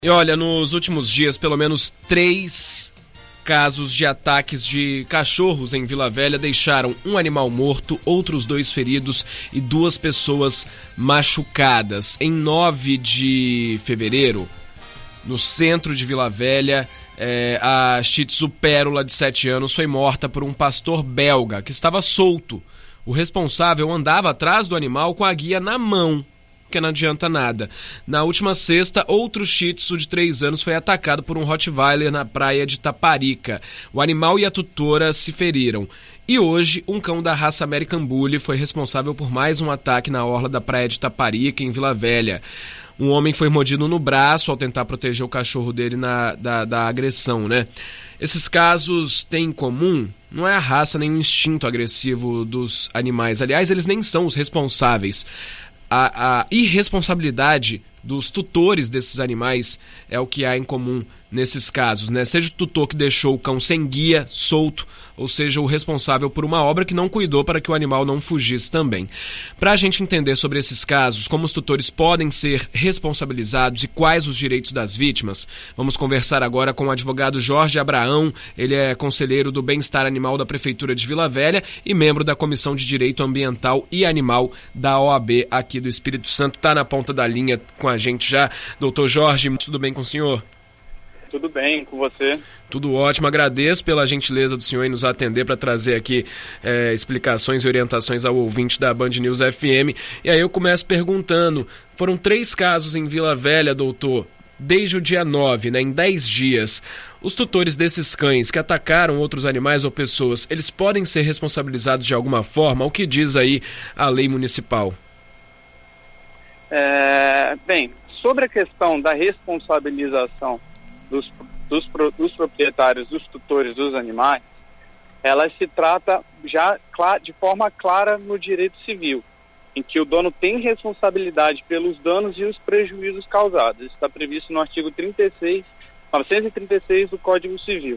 E olha, nos últimos dias, pelo menos 3 casos de ataques de cachorros em Vila Velha deixaram um animal morto, outros 2 feridos e 2 pessoas machucadas. Em 9 de fevereiro, no centro de Vila Velha, a Shih Tzu Pérola, de 7 anos, foi morta por um pastor belga que estava solto. O responsável andava atrás do animal com a guia na mão, que não adianta nada. Na última sexta, outro Shih Tzu de 3 anos foi atacado por um Rottweiler na praia de Taparica. O animal e a tutora se feriram. E hoje, um cão da raça American Bully foi responsável por mais um ataque na orla da praia de Taparica, em Vila Velha. Um homem foi mordido no braço ao tentar proteger o cachorro dele da agressão, né? Esses casos têm em comum, não é a raça nem o instinto agressivo dos animais. Aliás, eles nem são os responsáveis. A irresponsabilidade dos tutores desses animais é o que há em comum nesses casos, né? Seja o tutor que deixou o cão sem guia, solto, ou seja o responsável por uma obra que não cuidou para que o animal não fugisse também. Para a gente entender sobre esses casos, como os tutores podem ser responsabilizados e quais os direitos das vítimas, vamos conversar agora com o advogado Jorge Abraão. Ele é conselheiro do Bem-Estar Animal da Prefeitura de Vila Velha e membro da Comissão de Direito Ambiental e Animal da OAB aqui do Espírito Santo. Está na ponta da linha com a gente já. Doutor Jorge, tudo bem com o senhor? Tudo bem, com você? Tudo ótimo, agradeço pela gentileza do senhor em nos atender para trazer aqui explicações e orientações ao ouvinte da Band News FM. E aí eu começo perguntando, foram 3 casos em Vila Velha, doutor, desde o dia 9, né, em 10 dias. Os tutores desses cães que atacaram outros animais ou pessoas, eles podem ser responsabilizados de alguma forma? O que diz aí a lei municipal? Bem, sobre a questão da responsabilização dos proprietários, dos tutores dos animais, ela se trata já de forma clara no direito civil, em que o dono tem responsabilidade pelos danos e os prejuízos causados. Isso está previsto no artigo 936 do Código Civil.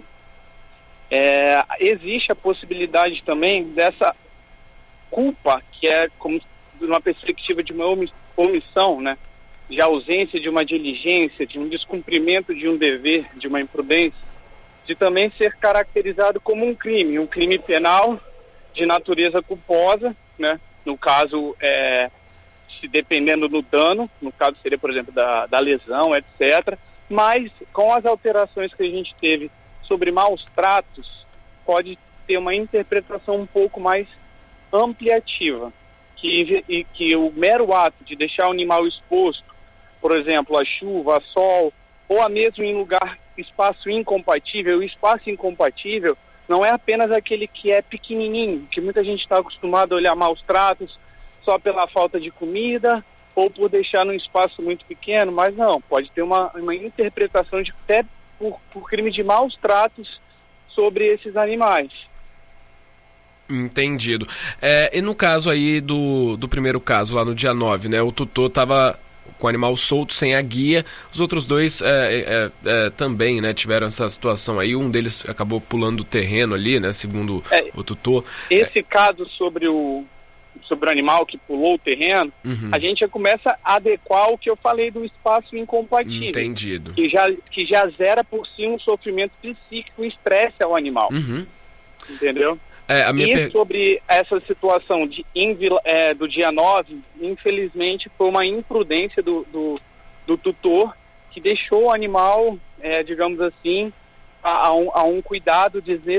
Existe a possibilidade também dessa culpa, que é como uma perspectiva de uma omissão, né? De ausência de uma diligência, de um descumprimento de um dever, de uma imprudência, de também ser caracterizado como um crime penal de natureza culposa, né? No caso, se dependendo do dano, no caso seria, por exemplo, da lesão, etc. Mas com as alterações que a gente teve sobre maus tratos, pode ter uma interpretação um pouco mais ampliativa, que o mero ato de deixar o animal exposto, por exemplo, a chuva, a sol, ou a mesmo em espaço incompatível. O espaço incompatível não é apenas aquele que é pequenininho, que muita gente está acostumado a olhar maus tratos só pela falta de comida ou por deixar num espaço muito pequeno, mas não, pode ter uma interpretação de até por crime de maus tratos sobre esses animais. Entendido. E no caso aí do primeiro caso, lá no dia 9, né, o tutor estava com o animal solto, sem a guia. Os outros 2 também, né, tiveram essa situação aí. Um deles acabou pulando o terreno ali, né, segundo o tutor. Esse caso sobre o animal que pulou o terreno, a gente já começa a adequar o que eu falei do espaço incompatível. Entendido. Que já zera por si um sofrimento psíquico e estresse ao animal. Entendeu? Sobre essa situação do dia 9, infelizmente foi uma imprudência do tutor que deixou o animal, digamos assim, a um cuidado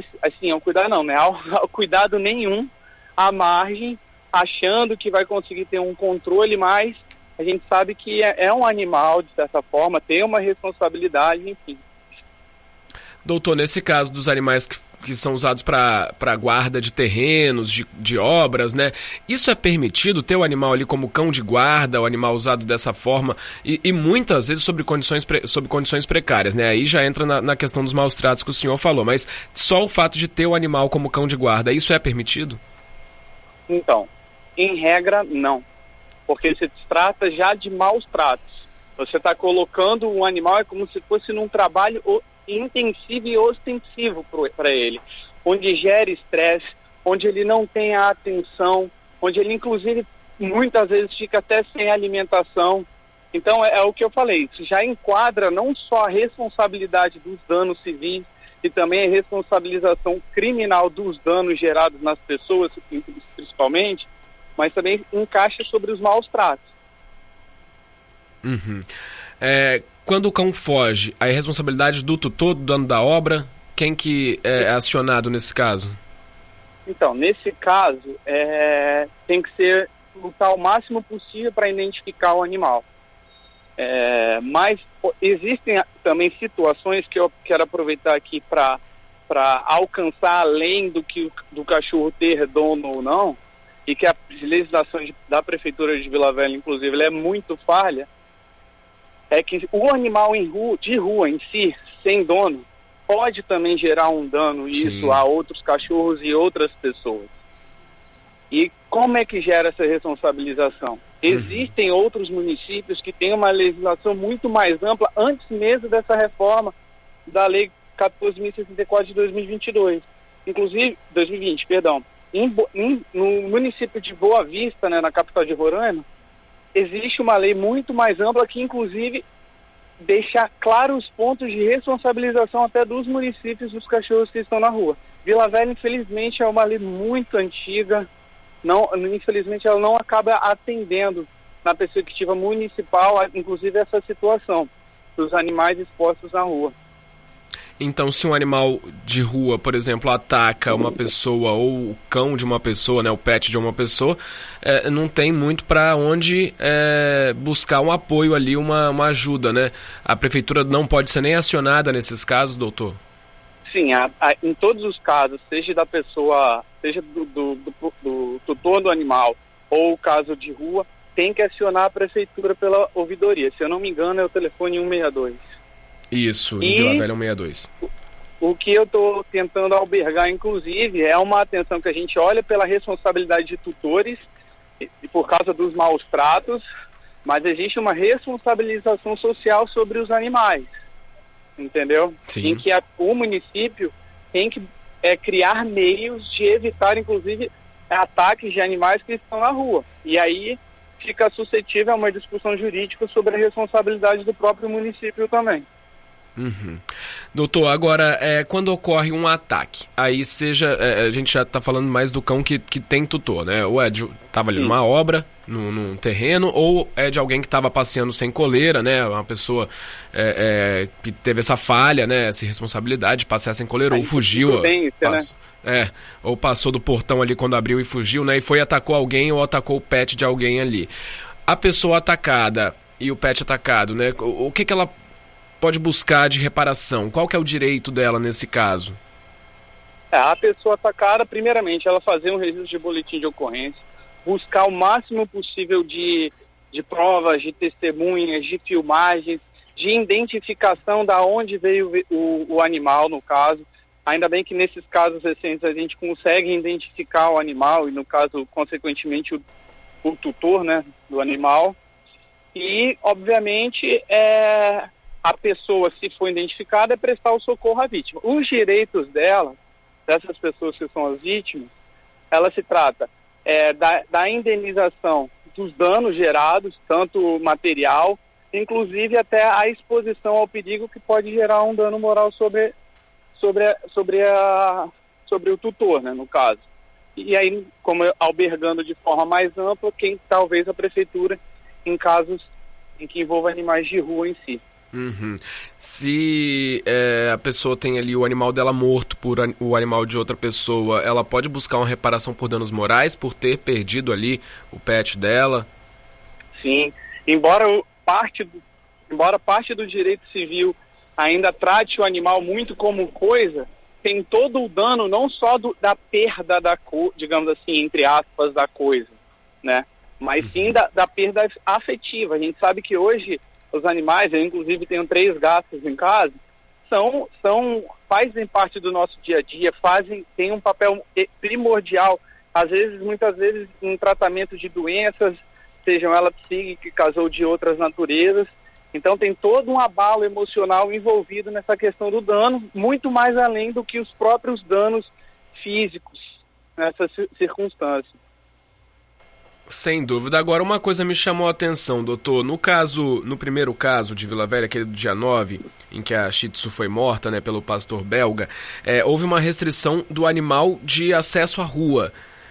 ao cuidado nenhum, à margem, achando que vai conseguir ter um controle, mas a gente sabe que é um animal, de certa forma, tem uma responsabilidade, enfim. Doutor, nesse caso dos animais que são usados para guarda de terrenos, de obras, né? Isso é permitido, ter o animal ali como cão de guarda, o animal usado dessa forma, e muitas vezes sob condições precárias, né? Aí já entra na questão dos maus tratos que o senhor falou, mas só o fato de ter o animal como cão de guarda, isso é permitido? Então, em regra, não. Porque se trata já de maus tratos. Você está colocando um animal, como se fosse num trabalho intensivo e ostensivo para ele, onde gera estresse, onde ele não tem a atenção, onde ele inclusive muitas vezes fica até sem alimentação. Então é o que eu falei, isso já enquadra não só a responsabilidade dos danos civis e também a responsabilização criminal dos danos gerados nas pessoas, principalmente, mas também encaixa sobre os maus tratos. Uhum. Quando o cão foge, a responsabilidade do tutor, do dono da obra, quem que é acionado nesse caso? Então, nesse caso, tem que ser lutar o máximo possível para identificar o animal. Mas existem também situações que eu quero aproveitar aqui para alcançar além do cachorro ter dono ou não, e que a legislação da Prefeitura de Vila Velha, inclusive, ela é muito falha, é que o animal de rua em si, sem dono, pode também gerar um dano a outros cachorros e outras pessoas. E como é que gera essa responsabilização? Existem outros municípios que têm uma legislação muito mais ampla antes mesmo dessa reforma da Lei 14.064 de 2022. Inclusive, 2020, perdão. No município de Boa Vista, né, na capital de Roraima, existe uma lei muito mais ampla que, inclusive, deixa claro os pontos de responsabilização até dos municípios dos cachorros que estão na rua. Vila Velha, infelizmente, é uma lei muito antiga. Infelizmente, ela não acaba atendendo na perspectiva municipal, inclusive, essa situação dos animais expostos na rua. Então, se um animal de rua, por exemplo, ataca uma pessoa ou o cão de uma pessoa, né, o pet de uma pessoa, não tem muito para onde buscar um apoio ali, uma ajuda, né? A prefeitura não pode ser nem acionada nesses casos, doutor? Sim, em todos os casos, seja da pessoa, seja do tutor do animal ou o caso de rua, tem que acionar a prefeitura pela ouvidoria. Se eu não me engano, é o telefone 162. Isso, em Vila Velha 162. O que eu estou tentando albergar, inclusive, é uma atenção que a gente olha pela responsabilidade de tutores e por causa dos maus tratos, mas existe uma responsabilização social sobre os animais, entendeu? Sim. Em que o município tem que criar meios de evitar, inclusive, ataques de animais que estão na rua. E aí fica suscetível a uma discussão jurídica sobre a responsabilidade do próprio município também. Uhum. Doutor, agora, quando ocorre um ataque, aí a gente já está falando mais do cão que tem tutor, né? Ou estava ali numa obra, num terreno, ou é de alguém que estava passeando sem coleira, né? Uma pessoa que teve essa falha, né? Essa responsabilidade de passear sem coleira, ou fugiu. Ou passou do portão ali quando abriu e fugiu, né? E atacou alguém ou atacou o pet de alguém ali. A pessoa atacada e o pet atacado, né? O que ela pode buscar de reparação? Qual que é o direito dela nesse caso? A pessoa atacada, primeiramente, ela fazer um registro de boletim de ocorrência, buscar o máximo possível de provas, de testemunhas, de filmagens, de identificação da onde veio o animal, no caso. Ainda bem que nesses casos recentes a gente consegue identificar o animal e, no caso, consequentemente, o tutor, né, do animal. E, obviamente, a pessoa, se for identificada, é prestar o socorro à vítima. Os direitos dessas pessoas que são as vítimas, ela se trata da indenização dos danos gerados, tanto material, inclusive até a exposição ao perigo que pode gerar um dano moral sobre o tutor, né, no caso. E aí, como albergando de forma mais ampla, talvez a prefeitura, em casos em que envolva animais de rua em si. Uhum. Se a pessoa tem ali o animal dela morto por o animal de outra pessoa, ela pode buscar uma reparação por danos morais, por ter perdido ali o pet dela? Sim, embora parte do direito civil ainda trate o animal muito como coisa, tem todo o dano não só da perda digamos assim, entre aspas, da coisa, né? Mas sim da perda afetiva. A gente sabe que hoje os animais, eu inclusive tenho 3 gatos em casa, fazem parte do nosso dia a dia, têm um papel primordial, muitas vezes, em tratamento de doenças, sejam elas psíquicas ou de outras naturezas. Então tem todo um abalo emocional envolvido nessa questão do dano, muito mais além do que os próprios danos físicos nessa circunstância. Sem dúvida. Agora, uma coisa me chamou a atenção, doutor. No primeiro caso de Vila Velha, aquele do dia 9, em que a Shih Tzu foi morta, né, pelo pastor belga, houve uma restrição do animal de acesso à rua.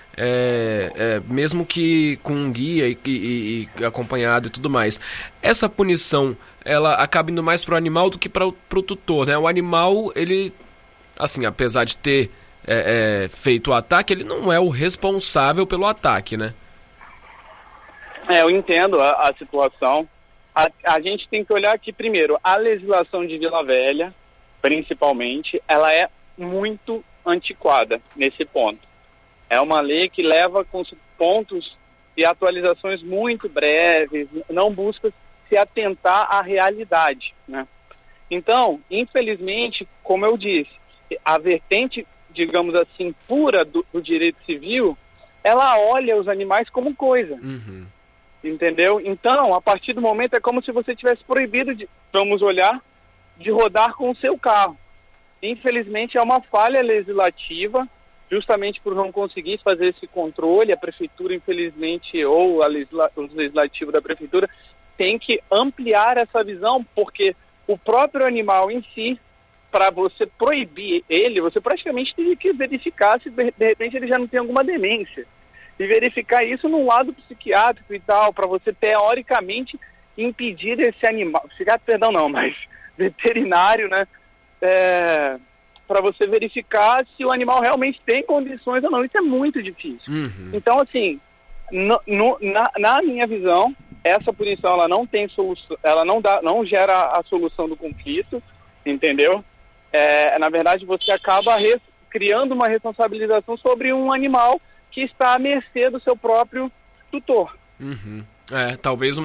Mesmo que com um guia e acompanhado e tudo mais. Essa punição, ela acaba indo mais para o animal do que para o tutor, né? O animal, ele, assim, apesar de ter feito o ataque, ele não é o responsável pelo ataque, né? Eu entendo a situação. A gente tem que olhar aqui primeiro, a legislação de Vila Velha, principalmente, ela é muito antiquada nesse ponto. É uma lei que leva com pontos e atualizações muito breves, não busca se atentar à realidade, né? Então, infelizmente, como eu disse, a vertente, digamos assim, pura do direito civil, ela olha os animais como coisa. Uhum. Entendeu? Então, a partir do momento, é como se você tivesse proibido, vamos olhar, de rodar com o seu carro. Infelizmente, é uma falha legislativa, justamente por não conseguir fazer esse controle. A prefeitura, infelizmente, ou o legislativo da prefeitura, tem que ampliar essa visão, porque o próprio animal em si, para você proibir ele, você praticamente teria que verificar se de repente ele já não tem alguma demência. E verificar isso no lado psiquiátrico e tal, para você teoricamente impedir esse animal, mas veterinário, né, para você verificar se o animal realmente tem condições ou não. Isso é muito difícil. Uhum. Então, assim, na minha visão, essa punição ela não tem solução, ela não gera a solução do conflito, entendeu? Na verdade, você acaba criando uma responsabilização sobre um animal que está à mercê do seu próprio tutor. Uhum. Talvez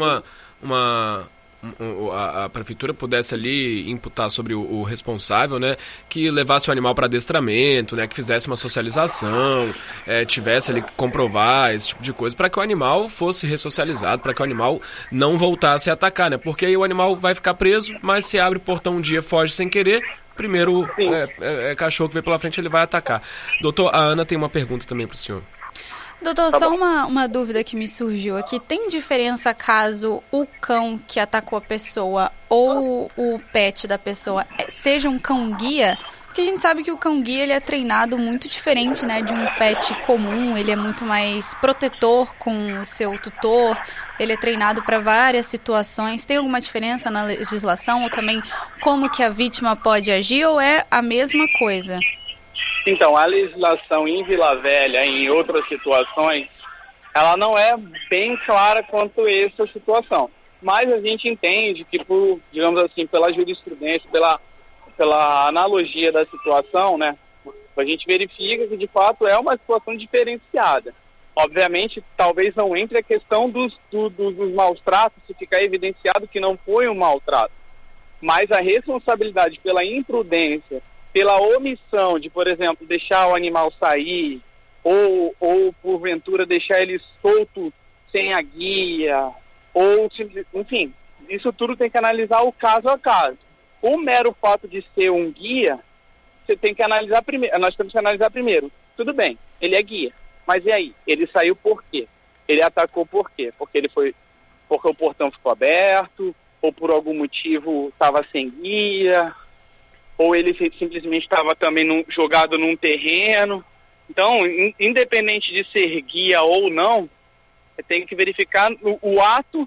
a prefeitura pudesse ali imputar sobre o responsável, né, que levasse o animal para adestramento, né, que fizesse uma socialização, tivesse ali que comprovar esse tipo de coisa, para que o animal fosse ressocializado, para que o animal não voltasse a atacar, né, porque aí o animal vai ficar preso, mas se abre o portão um dia, foge sem querer, primeiro cachorro que vem pela frente, ele vai atacar. Doutor, a Ana tem uma pergunta também para o senhor. Doutor, só uma dúvida que me surgiu aqui. Tem diferença caso o cão que atacou a pessoa ou o pet da pessoa seja um cão guia? Porque a gente sabe que o cão guia ele é treinado muito diferente, né, de um pet comum. Ele é muito mais protetor com o seu tutor. Ele é treinado para várias situações. Tem alguma diferença na legislação ou também como que a vítima pode agir ou é a mesma coisa? Então, a legislação em Vila Velha, em outras situações, ela não é bem clara quanto a essa situação. Mas a gente entende que, digamos assim, pela jurisprudência, pela analogia da situação, né, a gente verifica que, de fato, é uma situação diferenciada. Obviamente, talvez não entre a questão dos maus tratos, se ficar evidenciado que não foi um maltrato. Mas a responsabilidade pela imprudência, pela omissão de, por exemplo, deixar o animal sair ou porventura deixar ele solto sem a guia, enfim, isso tudo tem que analisar o caso a caso. O mero fato de ser um guia, você tem que analisar primeiro, nós temos que analisar primeiro. Tudo bem, ele é guia, mas e aí? Ele saiu por quê? Ele atacou por quê? Porque o portão ficou aberto, ou por algum motivo estava sem guia, ou ele simplesmente estava também jogado num terreno. Então, independente de ser guia ou não, tem que verificar o ato,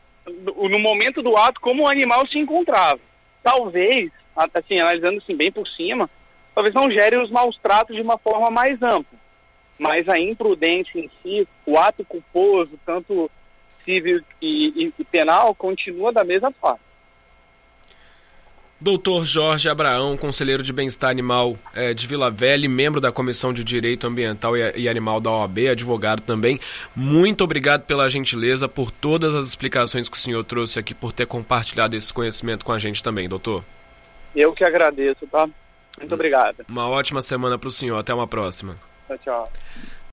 no momento do ato, como o animal se encontrava. Talvez, assim, analisando assim, bem por cima, talvez não gere os maus tratos de uma forma mais ampla. Mas a imprudência em si, o ato culposo, tanto civil e penal, continua da mesma forma. Doutor Jorge Abraão, conselheiro de bem-estar animal de Vila Velha, membro da Comissão de Direito Ambiental e Animal da OAB, advogado também. Muito obrigado pela gentileza, por todas as explicações que o senhor trouxe aqui, por ter compartilhado esse conhecimento com a gente também, doutor. Eu que agradeço, tá? Muito obrigado. Uma ótima semana para o senhor. Até uma próxima. Tchau, tchau.